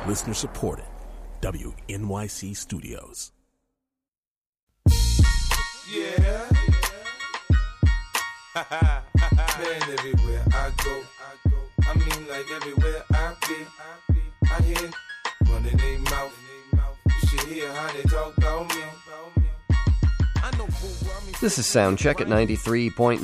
Listener supported. WNYC Studios. Yeah. Man, everywhere I go. I mean, like everywhere I be. I hear running their mouth. You should hear how they talk about me. This is Soundcheck at 93.9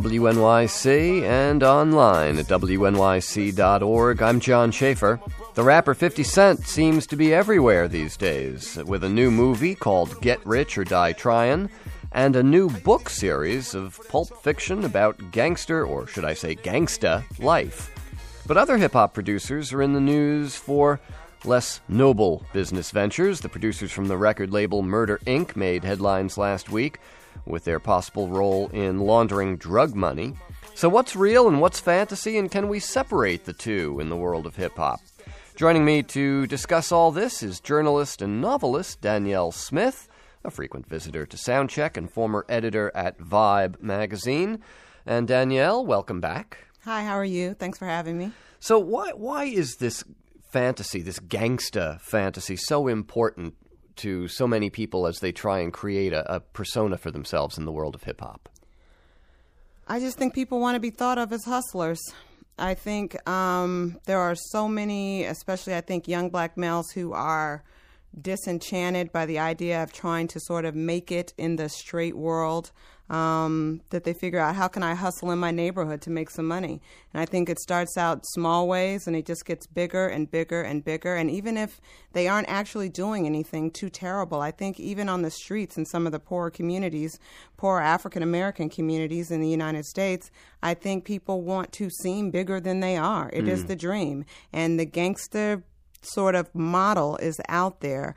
WNYC and online at WNYC.org. I'm John Schaefer. The rapper 50 Cent seems to be everywhere these days, with a new movie called Get Rich or Die Tryin', and a new book series of pulp fiction about gangster, or should I say gangsta, life. But other hip-hop producers are in the news for less noble business ventures. The producers from the record label Murder, Inc. made headlines last week with their possible role in laundering drug money. So what's real and what's fantasy, and can we separate the two in the world of hip-hop? Joining me to discuss all this is journalist and novelist Danielle Smith, a frequent visitor to Soundcheck and former editor at Vibe magazine. And Danielle, welcome back. Hi, how are you? Thanks for having me. So why is this fantasy, this gangsta fantasy, so important to so many people as they try and create a persona for themselves in the world of hip-hop? I just think people want to be thought of as hustlers. I think there are so many, especially I think young black males who are disenchanted by the idea of trying to sort of make it in the straight world, that they figure out, how can I hustle in my neighborhood to make some money? And I think it starts out small ways and it just gets bigger and bigger and bigger. And even if they aren't actually doing anything too terrible, I think even on the streets in some of the poorer communities, poor African-American communities in the United States, I think people want to seem bigger than they are. It is the dream. And the gangster sort of model is out there.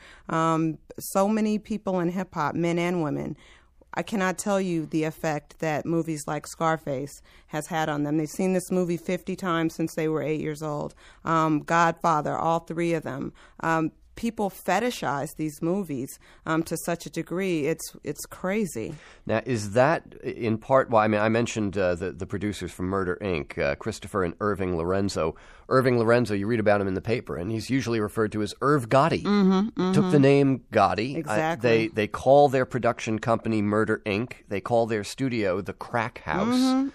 So many people in hip-hop, men and women, I cannot tell you the effect that movies like Scarface has had on them. They've seen this movie 50 times since they were 8 years old. Godfather, all three of them. People fetishize these movies to such a degree. It's crazy. Now, is that in part why, I mentioned the producers from Murder, Inc., Christopher and Irving Lorenzo. Irving Lorenzo, you read about him in the paper, and he's usually referred to as Irv Gotti. Took the name Gotti. Exactly. They call their production company Murder, Inc. They call their studio the Crack House.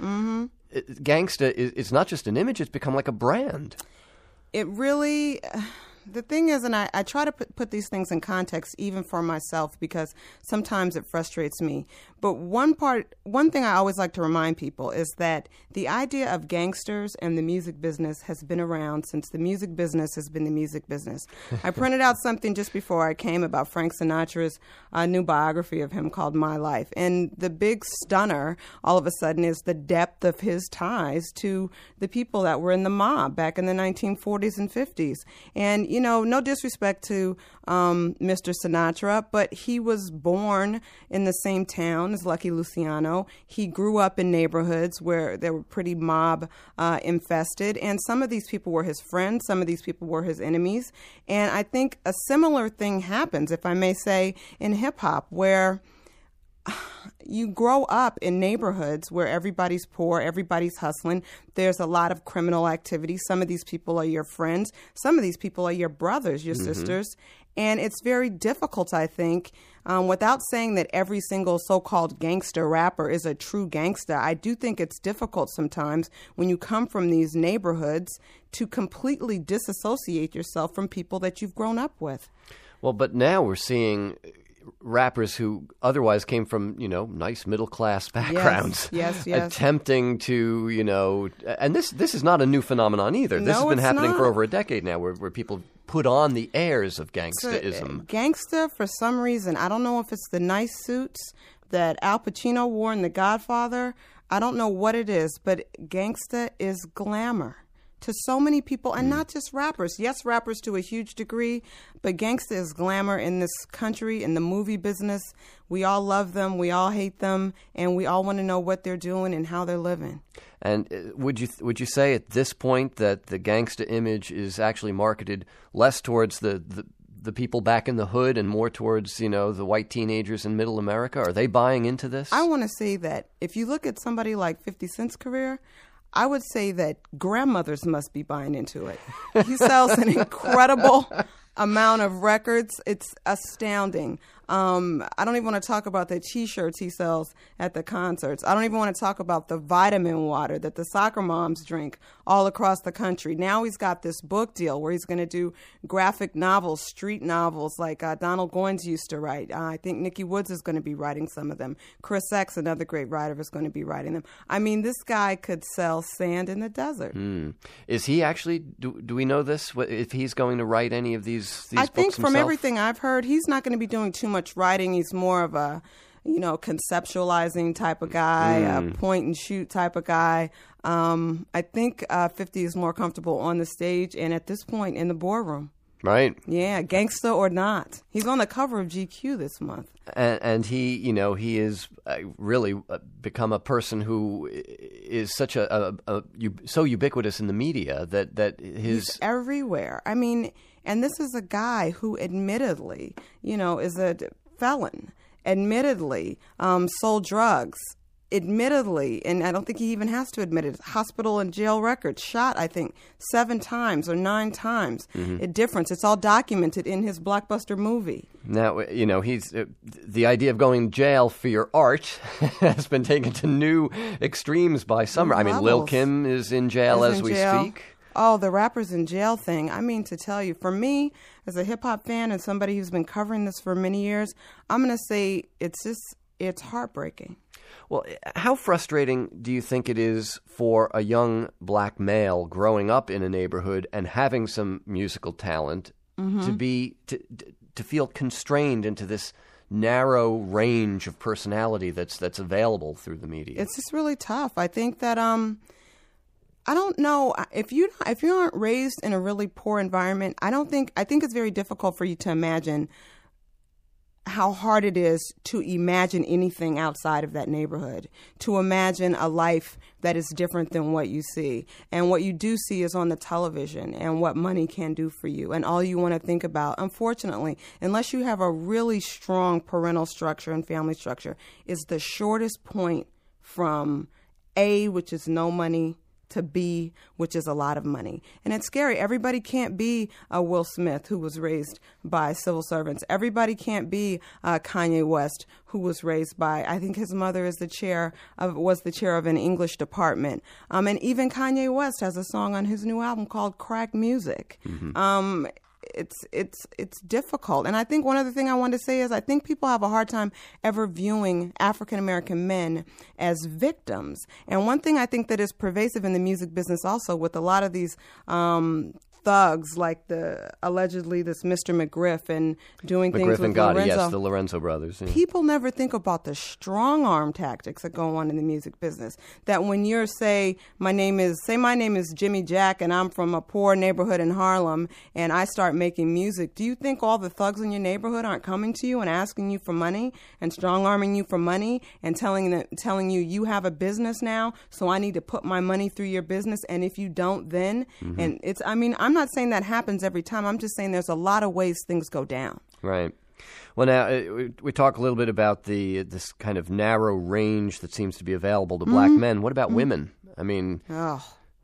Gangsta is not just an image, it's become like a brand. It really... The thing is, and I try to put these things in context even for myself because sometimes it frustrates me. But one thing I always like to remind people is that the idea of gangsters and the music business has been around since the music business has been the music business. I printed out something just before I came about Frank Sinatra's new biography of him called My Life. And the big stunner all of a sudden is the depth of his ties to the people that were in the mob back in the 1940s and 50s. And, you know, no disrespect to Mr. Sinatra, but he was born in the same town as Lucky Luciano. He grew up in neighborhoods where they were pretty mob infested, and some of these people were his friends, some of these people were his enemies. And I think a similar thing happens, if I may say, in hip-hop, where you grow up in neighborhoods where everybody's poor, everybody's hustling. There's a lot of criminal activity. Some of these people are your friends. Some of these people are your brothers, your sisters. And it's very difficult, I think, without saying that every single so-called gangster rapper is a true gangster. I do think it's difficult sometimes when you come from these neighborhoods to completely disassociate yourself from people that you've grown up with. Well, but now we're seeing rappers who otherwise came from, nice middle-class backgrounds. Yes. Attempting to, and this is not a new phenomenon either. This has been happening for over a decade now where people put on the airs of gangstaism. Gangsta, for some reason, I don't know if it's the nice suits that Al Pacino wore in The Godfather. I don't know what it is, but gangsta is glamour to so many people, and not just rappers. Yes, rappers to a huge degree, but gangsta is glamour in this country, in the movie business. We all love them, we all hate them, and we all want to know what they're doing and how they're living. And would you say at this point that the gangsta image is actually marketed less towards the people back in the hood and more towards, the white teenagers in middle America? Are they buying into this? I want to say that if you look at somebody like 50 Cent's career, I would say that grandmothers must be buying into it. He sells an incredible amount of records. It's astounding. I don't even want to talk about the T-shirts he sells at the concerts. I don't even want to talk about the vitamin water that the soccer moms drink all across the country. Now he's got this book deal where he's going to do graphic novels, street novels like Donald Goines used to write. I think Nikki Woods is going to be writing some of them. Chris X, another great writer, is going to be writing them. I mean, this guy could sell sand in the desert. Is he actually, do we know this, if he's going to write any of these books I think himself? From everything I've heard, he's not going to be doing too much writing. He's more of a, conceptualizing type of guy, a point and shoot type of guy. I think 50 is more comfortable on the stage and at this point in the boardroom. Right. Yeah, gangsta or not. He's on the cover of GQ this month. And he, he is really become a person who is such so ubiquitous in the media that He's everywhere. I mean, and this is a guy who admittedly, is a felon, admittedly sold drugs, admittedly, and I don't think he even has to admit it, hospital and jail records, shot, I think, 7 times or 9 times. A difference. It's all documented in his blockbuster movie. Now, he's the idea of going to jail for your art has been taken to new extremes by some. I mean, Lil' Kim is in jail as we speak. Oh, the rappers in jail thing. I mean, to tell you, for me, as a hip-hop fan and somebody who's been covering this for many years, I'm going to say it's heartbreaking. Well, how frustrating do you think it is for a young black male growing up in a neighborhood and having some musical talent to feel constrained into this narrow range of personality that's available through the media? It's just really tough. I think that I don't know if you aren't raised in a really poor environment. I think it's very difficult for you to imagine how hard it is to imagine anything outside of that neighborhood, to imagine a life that is different than what you see. And what you do see is on the television and what money can do for you. And all you want to think about, unfortunately, unless you have a really strong parental structure and family structure, is the shortest point from A, which is no money, to B, which is a lot of money. And it's scary. Everybody can't be a Will Smith who was raised by civil servants. Everybody can't be Kanye West who was raised by, I think his mother was the chair of an English department. And even Kanye West has a song on his new album called Crack Music. It's difficult. And I think one other thing I wanted to say is I think people have a hard time ever viewing African-American men as victims. And one thing I think that is pervasive in the music business also with a lot of these thugs like allegedly this Mr. McGriff and doing things with Gotti, Lorenzo. yes, the Lorenzo brothers. Yeah. People never think about the strong arm tactics that go on in the music business. That when you're my name is Jimmy Jack and I'm from a poor neighborhood in Harlem and I start making music, do you think all the thugs in your neighborhood aren't coming to you and asking you for money and strong arming you for money and telling you have a business now, so I need to put my money through your business, and if you don't then and I'm not saying that happens every time. I'm just saying there's a lot of ways things go down. Right. Well, now, we talk a little bit about this kind of narrow range that seems to be available to black men. What about women? I mean, that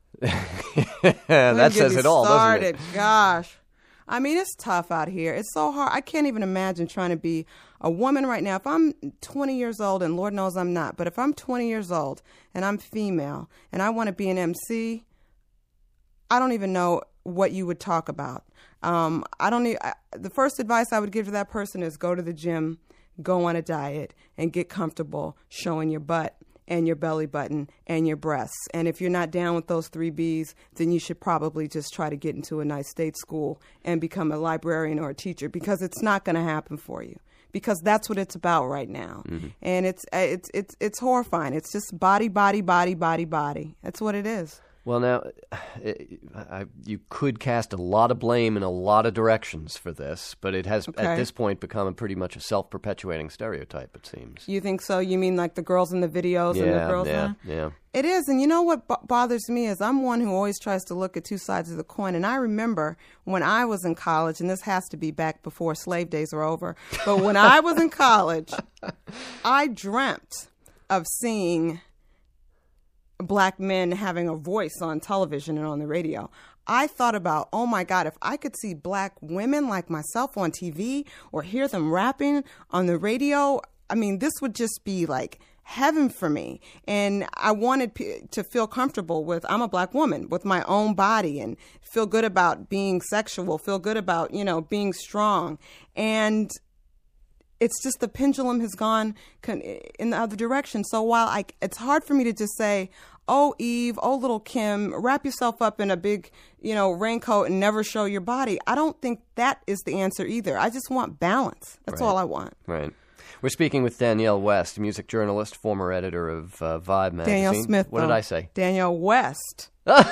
says it all, doesn't it? Gosh. I mean, it's tough out here. It's so hard. I can't even imagine trying to be a woman right now. If I'm 20 years old, and Lord knows I'm not, but if I'm 20 years old and I'm female and I want to be an MC, I don't even know what you would talk about. The first advice I would give to that person is go to the gym, go on a diet, and get comfortable showing your butt and your belly button and your breasts. And if you're not down with those 3 Bs, then you should probably just try to get into a nice state school and become a librarian or a teacher, because it's not going to happen for you. Because that's what it's about right now. And it's horrifying. It's just body, body, body, body, body. That's what it is. Well, now, you could cast a lot of blame in a lot of directions for this, but it has, at this point, become pretty much a self-perpetuating stereotype, it seems. You think so? You mean like the girls in the videos and the girls? Yeah. It is, and you know what bothers me is I'm one who always tries to look at 2 sides of the coin, and I remember when I was in college, and this has to be back before slave days are over, but when I was in college, I dreamt of seeing black men having a voice on television and on the radio. I thought about, oh my God, if I could see black women like myself on TV or hear them rapping on the radio, I mean, this would just be like heaven for me. And I wanted to feel comfortable with, I'm a black woman, with my own body, and feel good about being sexual, feel good about, being strong. And it's just the pendulum has gone in the other direction. So while it's hard for me to just say, oh, Eve, oh, little Kim, wrap yourself up in a big, raincoat and never show your body, I don't think that is the answer either. I just want balance. That's all I want. Right. We're speaking with Danielle West, music journalist, former editor of Vibe magazine. Danielle Smith. What did I say? Danielle West.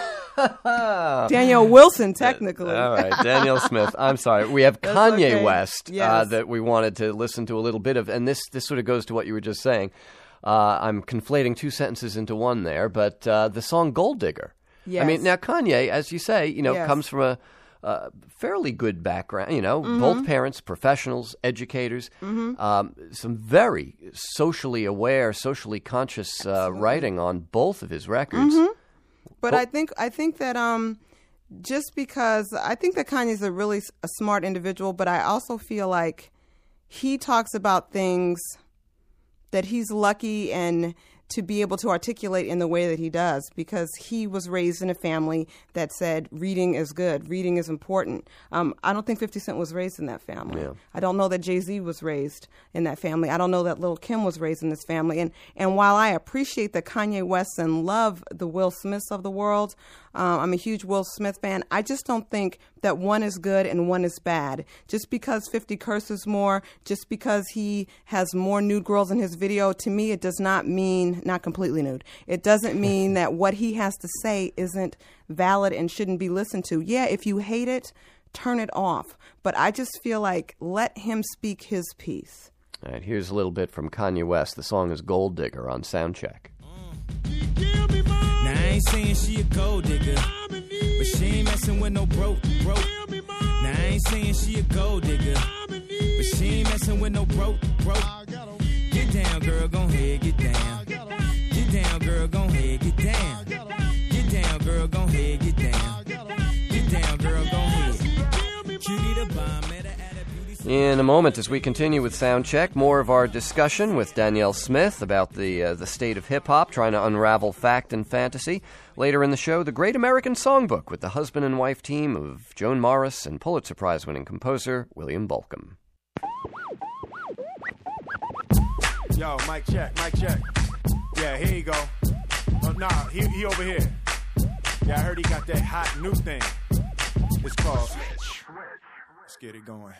Danielle Wilson, technically. All right, Danielle Smith. I'm sorry. We have Kanye okay. West Yes. that we wanted to listen to a little bit of, and this sort of goes to what you were just saying. I'm conflating two sentences into one there, but the song Gold Digger. Yes. I mean, now Kanye, as you say, Yes. comes from a fairly good background, both parents, professionals, educators, some very socially aware, socially conscious writing on both of his records. But I think that just because I think that Kanye's a really smart individual, but I also feel like he talks about things that he's lucky and to be able to articulate in the way that he does, because he was raised in a family that said reading is good, reading is important. I don't think 50 Cent was raised in that family. Yeah. I don't know that Jay-Z was raised in that family. I don't know that Lil' Kim was raised in this family. And while I appreciate that Kanye West and love the Will Smiths of the world, I'm a huge Will Smith fan, I just don't think that one is good and one is bad. Just because 50 curses more, just because he has more nude girls in his video, to me it does not mean, not completely nude, it doesn't mean that what he has to say isn't valid and shouldn't be listened to. Yeah, if you hate it, turn it off. But I just feel like let him speak his piece. All right, here's a little bit from Kanye West. The song is Gold Digger on Soundcheck. Now I ain't saying she a gold digger, but she ain't messing with no broke. Now I ain't saying she a gold digger, but she ain't messing with no broke. Get down, girl, gon' ahead, get down. Get down, girl, gon' ahead, get down. Get down, girl, gon' ahead, get down. Get down, girl, gon' ahead. Cutie the bomb, met her at a beauty. In a moment, as we continue with Soundcheck, more of our discussion with Danielle Smith about the state of hip-hop, trying to unravel fact and fantasy. Later in the show, the Great American Songbook with the husband and wife team of Joan Morris and Pulitzer Prize-winning composer William Bolcom. Yo, mic check. Yeah, here you go. Oh, nah, he over here. Yeah, I heard he got that hot new thing. It's called... Let's get it going.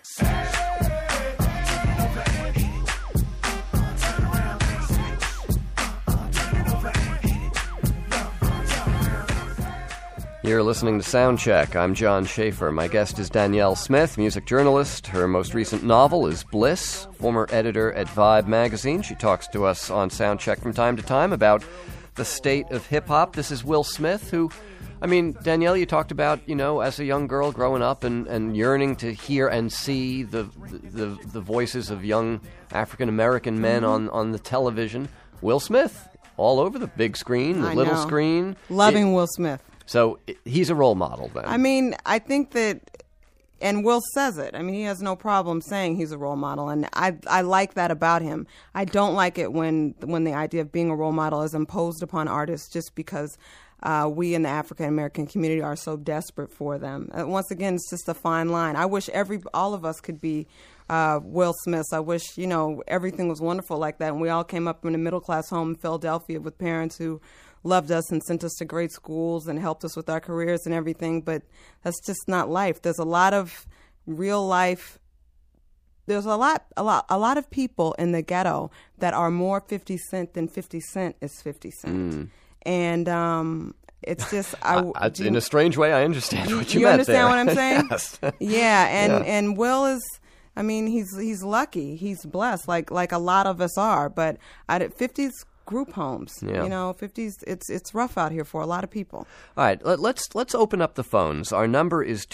You're listening to Soundcheck. I'm John Schaefer. My guest is Danielle Smith, music journalist. Her most recent novel is Bliss, former editor at Vibe magazine. She talks to us on Soundcheck from time to time about the state of hip-hop. This is Will Smith, who, I mean, Danielle, you talked about, as a young girl growing up and yearning to hear and see the voices of young African-American men on the television. Will Smith, all over the big screen, the little screen. Loving Will Smith. So he's a role model then. I mean, I think that, and Will says it. I mean, he has no problem saying he's a role model, and I like that about him. I don't like it when the idea of being a role model is imposed upon artists just because we in the African American community are so desperate for them. Once again, it's just a fine line. I wish all of us could be Will Smiths. I wish, everything was wonderful like that, and we all came up in a middle class home in Philadelphia with parents who loved us and sent us to great schools and helped us with our careers and everything, but that's just not life. There's a lot of real life. There's a lot of people in the ghetto that are more 50 Cent than 50 Cent is 50 Cent. And it's just in a strange way, I understand what you meant there. You understand what I'm saying? Yes. Yeah, and Will is, I mean, he's lucky. He's blessed, like a lot of us are. But at 50's group homes, 50's, it's rough out here for a lot of people. All right, let's open up the phones. Our number is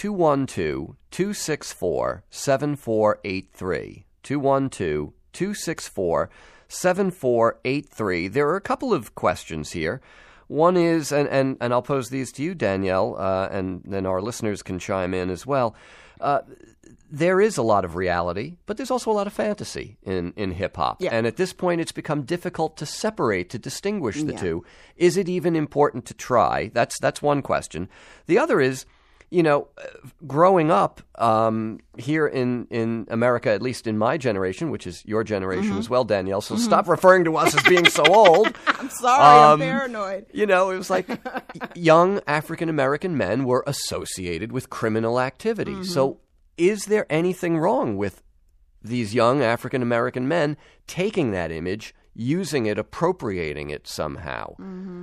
212-264-7483. 212-264-7483. There are a couple of questions here. One is, and I'll pose these to you, Danielle, and then our listeners can chime in as well. There is a lot of reality, but there's also a lot of fantasy in hip-hop. Yeah. And at this point, it's become difficult to separate, to distinguish the two. Is it even important to try? That's one question. The other is, growing up here in America, at least in my generation, which is your generation as well, Danielle, so stop referring to us as being so old. I'm sorry, I'm paranoid. It was like young African-American men were associated with criminal activity. So is there anything wrong with these young African-American men taking that image, using it, appropriating it somehow?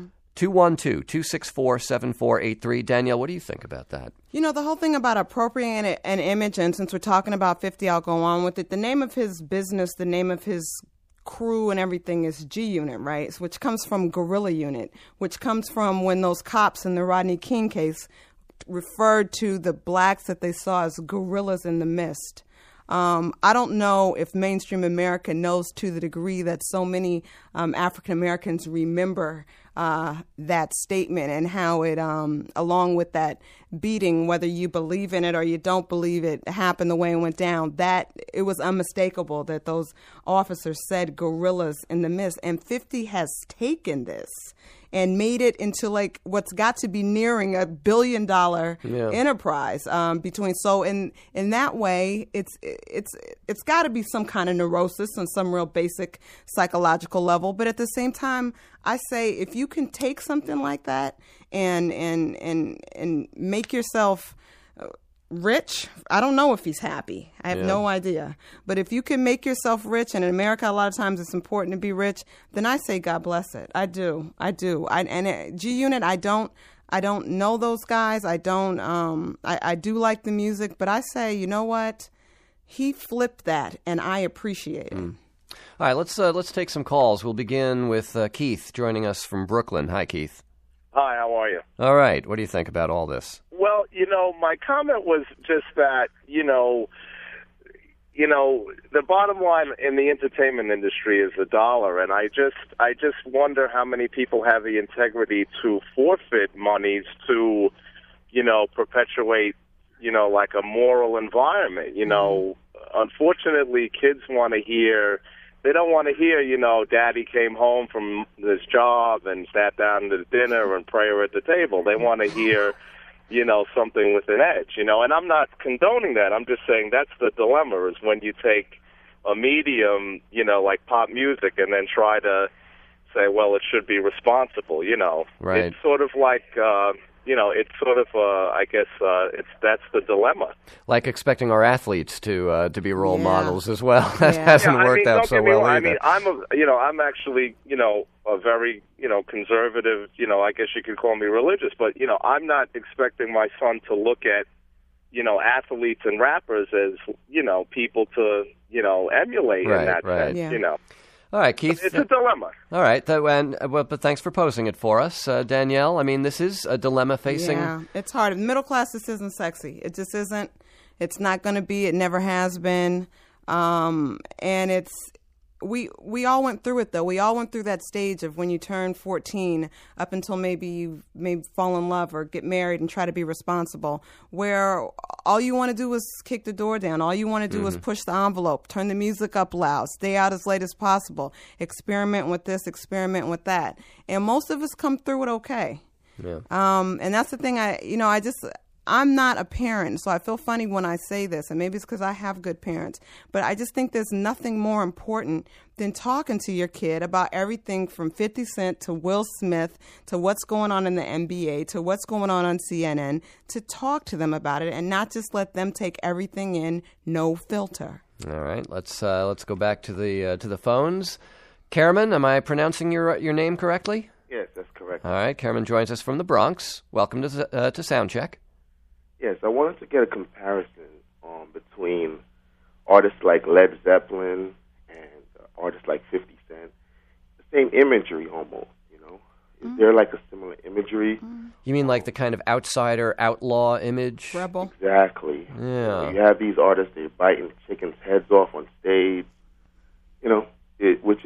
212-264-7483. Danielle, what do you think about that? The whole thing about appropriating an image, and since we're talking about 50, I'll go on with it. The name of his business, the name of his crew and everything is G-Unit, right? Which comes from Guerrilla Unit, which comes from when those cops in the Rodney King case referred to the blacks that they saw as gorillas in the mist. I don't know if mainstream America knows to the degree that so many African Americans remember that statement and how it, along with that beating, whether you believe in it or you don't believe it, happened the way it went down, that it was unmistakable that those officers said gorillas in the mist. And 50 has taken this and made it into like what's got to be nearing $1 billion enterprise between. So in that way, it's got to be some kind of neurosis on some real basic psychological level. But at the same time, I say if you can take something like that and make yourself rich, I don't know if he's happy. I have no idea. But if you can make yourself rich, and in America a lot of times it's important to be rich, then I say God bless it. I do. G-Unit, I don't know those guys. I don't. I do like the music, but I say, you know what? He flipped that, and I appreciate it. All right, let's take some calls. We'll begin with Keith joining us from Brooklyn. Hi, Keith. Hi, how are you? All right. What do you think about all this? Well, my comment was just that, the bottom line in the entertainment industry is the dollar, and I just wonder how many people have the integrity to forfeit monies to, perpetuate, like a moral environment. Unfortunately, kids want to hear. They don't want to hear, Daddy came home from this job and sat down to dinner and prayer at the table. They want to hear, something with an edge, and I'm not condoning that. I'm just saying that's the dilemma is when you take a medium, like pop music and then try to say, well, it should be responsible, Right. It's sort of like, it's sort of, I guess, that's the dilemma. Like expecting our athletes to be role models as well. That hasn't worked out so well either. I'm actually, a very, conservative, I guess you could call me religious, but, I'm not expecting my son to look at, athletes and rappers as, people to, emulate in that sense, Yeah. All right, Keith. It's a dilemma. All right, but thanks for posing it for us, Danielle. I mean, this is a dilemma facing. Yeah, it's hard. Middle class, this isn't sexy. It just isn't. It's not going to be. It never has been. And it's. We all went through it, though. We all went through that stage of when you turn 14 up until maybe you fall in love or get married and try to be responsible, where all you want to do is kick the door down. All you want to do is push the envelope, turn the music up loud, stay out as late as possible, experiment with this, experiment with that. And most of us come through it okay. Yeah. And that's the thing. I'm not a parent, so I feel funny when I say this, and maybe it's because I have good parents, but I just think there's nothing more important than talking to your kid about everything from 50 Cent to Will Smith to what's going on in the NBA to what's going on CNN, to talk to them about it and not just let them take everything in, no filter. All right, let's go back to the phones. Karaman, am I pronouncing your name correctly? Yes, that's correct. All right, Karaman joins us from the Bronx. Welcome to Soundcheck. Yes, I wanted to get a comparison between artists like Led Zeppelin and artists like 50 Cent. The same imagery almost, Is there like a similar imagery? You mean like the kind of outsider, outlaw image? Rebel. Exactly. Yeah. You have these artists, they're biting chickens' heads off on stage, which is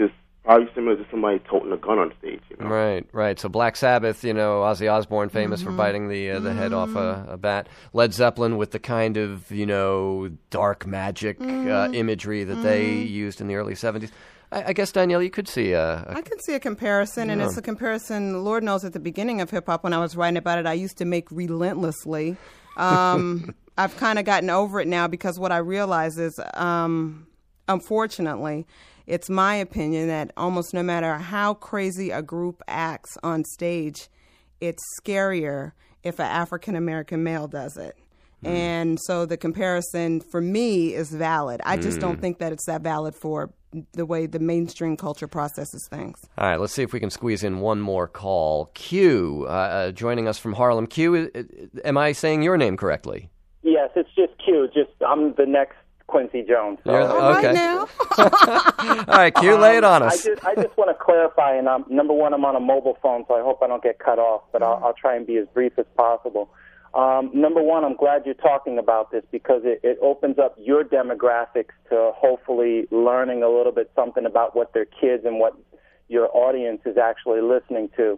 probably similar to somebody toting a gun on stage, you know? Right. So Black Sabbath, Ozzy Osbourne, famous for biting the head off a bat. Led Zeppelin with the kind of, dark magic imagery that they used in the early 70s. I guess, Danielle, you could see I could see a comparison, and it's a comparison, Lord knows, at the beginning of hip-hop when I was writing about it, I used to make relentlessly. I've kind of gotten over it now because what I realize is, unfortunately, it's my opinion that almost no matter how crazy a group acts on stage, it's scarier if an African-American male does it. And so the comparison for me is valid. I just don't think that it's that valid for the way the mainstream culture processes things. All right, let's see if we can squeeze in one more call. Q, joining us from Harlem. Q, am I saying your name correctly? Yes, it's just Q. I'm the next Quincy Jones. So. Okay. Right now. All right, Q, lay it on us. I just want to clarify, and number one, I'm on a mobile phone, so I hope I don't get cut off, but I'll try and be as brief as possible. Number one, I'm glad you're talking about this because it opens up your demographics to hopefully learning a little bit something about what their kids and what your audience is actually listening to.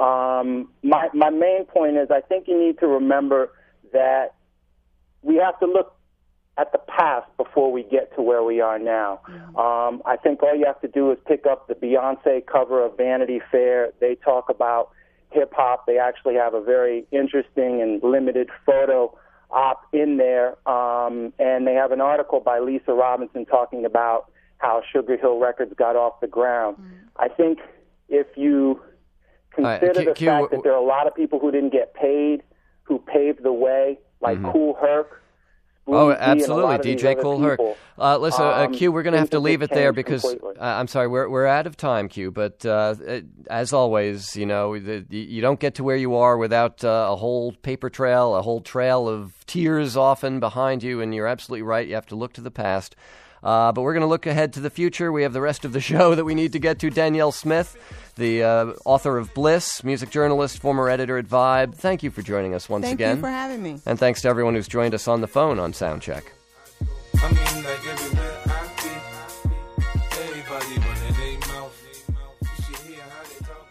My main point is I think you need to remember that we have to look at the past before we get to where we are now. I think all you have to do is pick up the Beyonce cover of Vanity Fair. They talk about hip-hop. They actually have a very interesting and limited photo op in there, and they have an article by Lisa Robinson talking about how Sugar Hill Records got off the ground. I think if you consider the fact that there are a lot of people who didn't get paid, who paved the way, like Kool Herc. Oh, absolutely, DJ Kool Herc. Listen, Q, we're going to have to leave it there because I'm sorry, we're out of time, Q. But as always, you don't get to where you are without a whole paper trail, a whole trail of tears often behind you. And you're absolutely right. You have to look to the past. But we're going to look ahead to the future. We have the rest of the show that we need to get to. Danielle Smith, the author of Bliss, music journalist, former editor at Vibe. Thank you for joining us once again. Thank you for having me. And thanks to everyone who's joined us on the phone on Soundcheck. I mean, like everywhere I be, everybody running their mouth. You should hear how they talk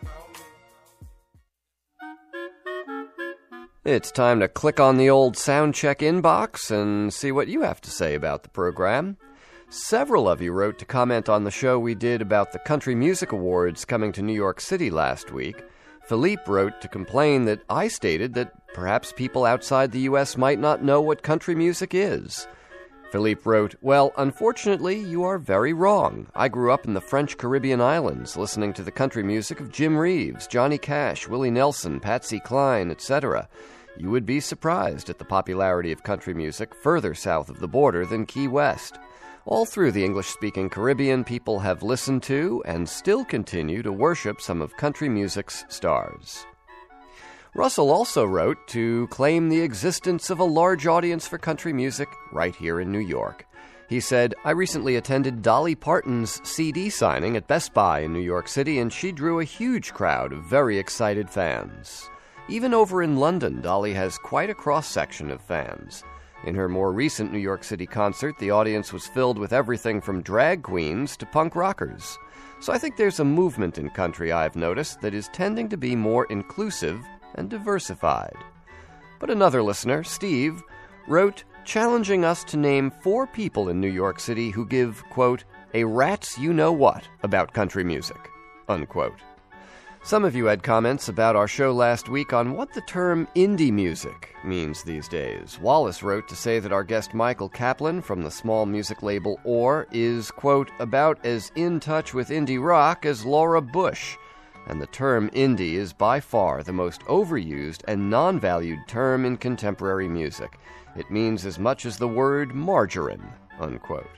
about me. It's time to click on the old Soundcheck inbox and see what you have to say about the program. Several of you wrote to comment on the show we did about the Country Music Awards coming to New York City last week. Philippe wrote to complain that I stated that perhaps people outside the U.S. might not know what country music is. Philippe wrote, "Well, unfortunately, you are very wrong. I grew up in the French Caribbean islands, listening to the country music of Jim Reeves, Johnny Cash, Willie Nelson, Patsy Cline, etc. You would be surprised at the popularity of country music further south of the border than Key West. All through the English-speaking Caribbean, people have listened to and still continue to worship some of country music's stars." Russell also wrote to claim the existence of a large audience for country music right here in New York. He said, "I recently attended Dolly Parton's CD signing at Best Buy in New York City, and she drew a huge crowd of very excited fans. Even over in London, Dolly has quite a cross-section of fans. In her more recent New York City concert, the audience was filled with everything from drag queens to punk rockers. So I think there's a movement in country I've noticed that is tending to be more inclusive and diversified." But another listener, Steve, wrote, challenging us to name 4 people in New York City who give, quote, "a rat's you-know-what about country music," unquote. Some of you had comments about our show last week on what the term indie music means these days. Wallace wrote to say that our guest Michael Kaplan from the small music label Or is, quote, "about as in touch with indie rock as Laura Bush," and the term indie is by far the most overused and non-valued term in contemporary music. It means as much as the word margarine, unquote.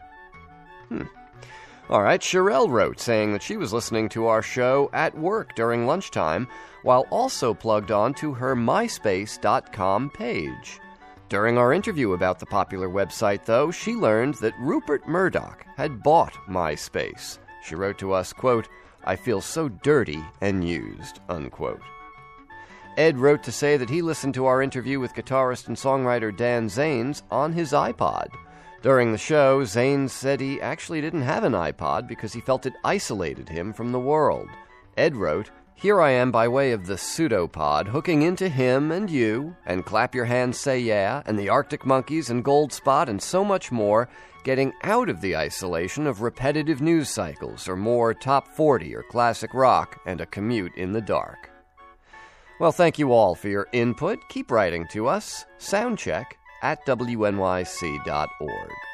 All right, Sherelle wrote, saying that she was listening to our show at work during lunchtime, while also plugged on to her MySpace.com page. During our interview about the popular website, though, she learned that Rupert Murdoch had bought MySpace. She wrote to us, quote, "I feel so dirty and used," unquote. Ed wrote to say that he listened to our interview with guitarist and songwriter Dan Zanes on his iPod. During the show, Zane said he actually didn't have an iPod because he felt it isolated him from the world. Ed wrote, "Here I am by way of the pseudopod, hooking into him and you, and Clap Your Hands Say Yeah, and the Arctic Monkeys and Gold Spot, and so much more, getting out of the isolation of repetitive news cycles, or more top 40 or classic rock, and a commute in the dark." Well, thank you all for your input. Keep writing to us. Soundcheck@wnyc.org.